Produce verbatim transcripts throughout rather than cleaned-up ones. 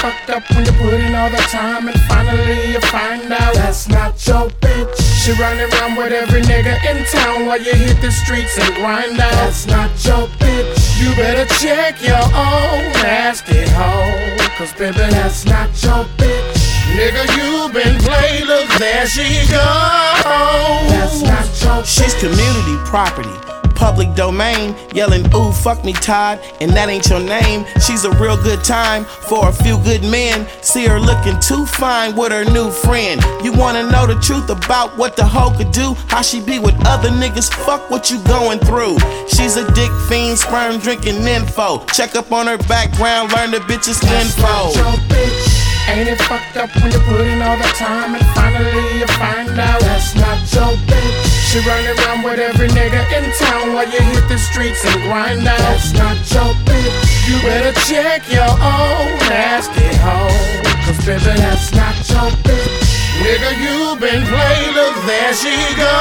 fucked up when you put in all the time and finally you find out that's not your bitch. She run around with every nigga in town while you hit the streets and grind out. That's not your bitch. You better check your own nasty hoe, cause baby that's not your bitch. Nigga, you been played, look there she go. That's not your bitch. She's community property, public domain, yelling, ooh, fuck me, Todd, and that ain't your name. She's a real good time for a few good men. See her looking too fine with her new friend. You wanna know the truth about what the hoe could do? How she be with other niggas? Fuck what you going through. She's a dick fiend, sperm drinking info. Check up on her background, learn the bitch's info. That's not your bitch. Ain't it fucked up when you put in all the time and finally you find out that's not your bitch. She run around with every nigga in town while you hit the streets and grind out. That's not your bitch. You better check your own nasty hoe, cause baby that's not your bitch. Nigga, you been played, look there she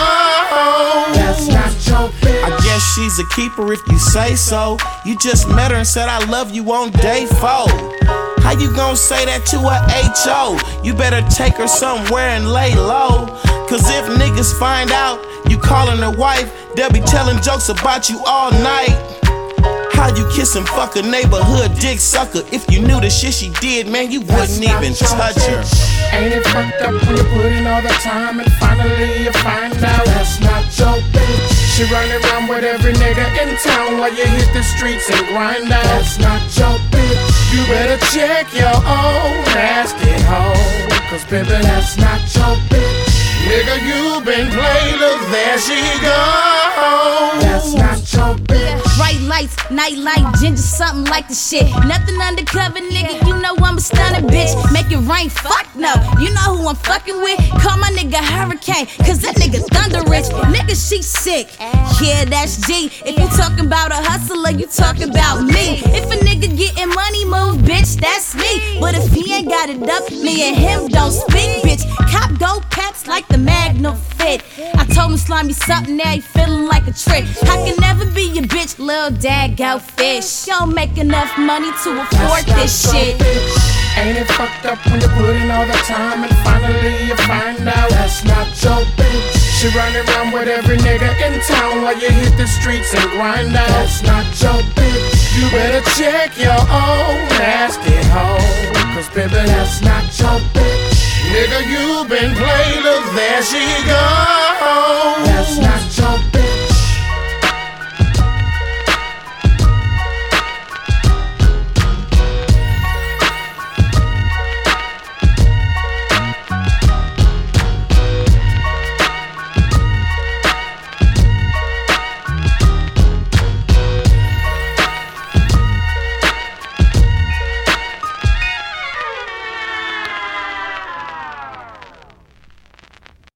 go. That's not your bitch. I guess she's a keeper if you say so. You just met her and said I love you on day four. How you gon' say that to a H O? You better take her somewhere and lay low. Cause if niggas find out you calling her wife, they'll be telling jokes about you all night. How you kiss and fuck a neighborhood dick sucker? If you knew the shit she did, man, you wouldn't even touch her. Ain't it fucked up when you put in all the time and finally you find out that's not your bitch. She run around with every nigga in town while you hit the streets and grind out. That's not your bitch. You better check your own nasty hoe, cause baby that's not your bitch. Nigga, you been played, look there she go. That's not your bitch. Bright lights, night light, ginger, something like the shit. Nothing undercover, nigga, you know I'm a stunner, bitch. Make it rain, fuck no. You know who I'm fucking with? Call my nigga Hurricane, cause that nigga thunder rich. Nigga, she sick. Yeah, that's G. If you talking about a hustler, you talking about me. If a nigga getting money, move, bitch, that's me. But if he ain't got it up, me and him don't speak, bitch. Cop gold pets like the Magnum fit. I told him slime me something, now he feeling like a trick. I can never be your bitch, lil' dad go fish. You don't make enough money to afford this shit. Bitch. Ain't it fucked up when you put in all the time and finally you find out that's not your bitch. She run around with every nigga in town while you hit the streets and grind out. That's not your bitch. You better check your own nasty hoe, cause baby that's not your bitch. Nigga, you been played, look there she go. That's not